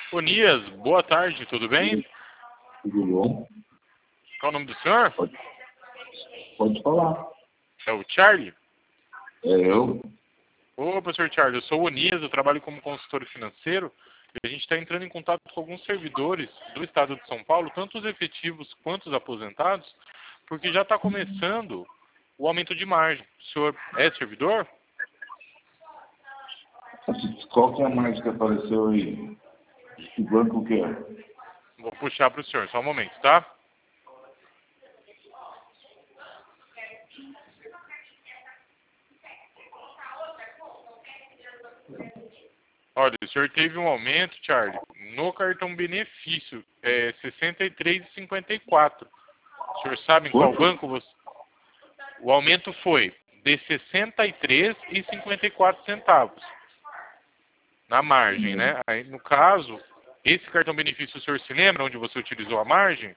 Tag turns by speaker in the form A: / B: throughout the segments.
A: Onias, boa tarde, tudo bem?
B: Tudo bom?
A: Qual é o nome do senhor?
B: Pode falar.
A: É o Charlie?
B: É eu?
A: Ô, professor Charlie, eu sou o Onias, eu trabalho como consultor financeiro e a gente está entrando em contato com alguns servidores do estado de São Paulo, tanto os efetivos quanto os aposentados, porque já está começando o aumento de margem. O senhor é servidor?
B: Qual que é a margem que apareceu aí? Que banco que é?
A: Vou puxar para o senhor, só um momento, tá? Olha, o senhor teve um aumento, Charlie, no cartão benefício, 63,54. O senhor sabe em qual
B: Quanto?
A: banco você... O aumento foi de 63,54 centavos na margem, né? Aí, no caso, esse cartão benefício, o senhor se lembra onde você utilizou a margem?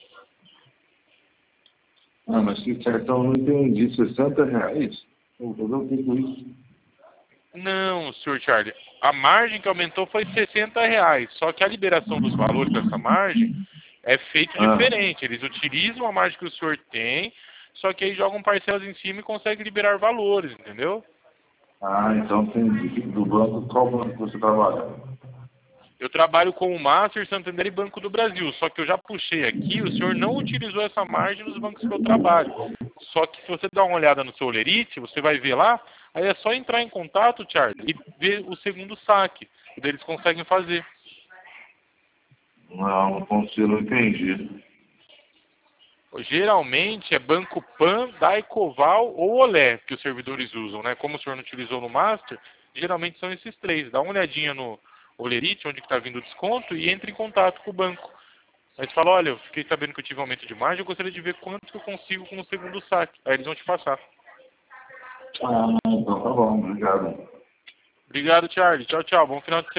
B: Ah, mas que cartão não entendi. R$ 60? Vou fazer o que com isso?
A: Não, senhor Charlie. A margem que aumentou foi R$ 60. Só que a liberação dos valores dessa margem é feito
B: Ah,
A: diferente. Eles utilizam a margem que o senhor tem, só que aí jogam parcelas em cima e conseguem liberar valores, entendeu?
B: então entendi. Do banco, qual banco que você trabalha?
A: Eu trabalho com o Master, Santander e Banco do Brasil. Só que eu já puxei aqui, o senhor não utilizou essa margem nos bancos que eu trabalho. Só que se você dar uma olhada no seu Olerite, você vai ver lá, aí é só entrar em contato, Charlie, e ver o segundo saque. E daí eles conseguem fazer.
B: Não consigo, não entendi.
A: Geralmente é Banco Pan, Daicoval ou Olé que os servidores usam, né? Como o senhor não utilizou no Master, geralmente são esses três. Dá uma olhadinha no Olerite, onde está vindo o desconto, e entre em contato com o banco. Aí você fala, olha, eu fiquei sabendo que eu tive um aumento de margem, eu gostaria de ver quanto que eu consigo com o segundo saque. Aí eles vão te passar.
B: Então tá bom, obrigado.
A: Obrigado, Charlie. Tchau, tchau. Bom final de semana.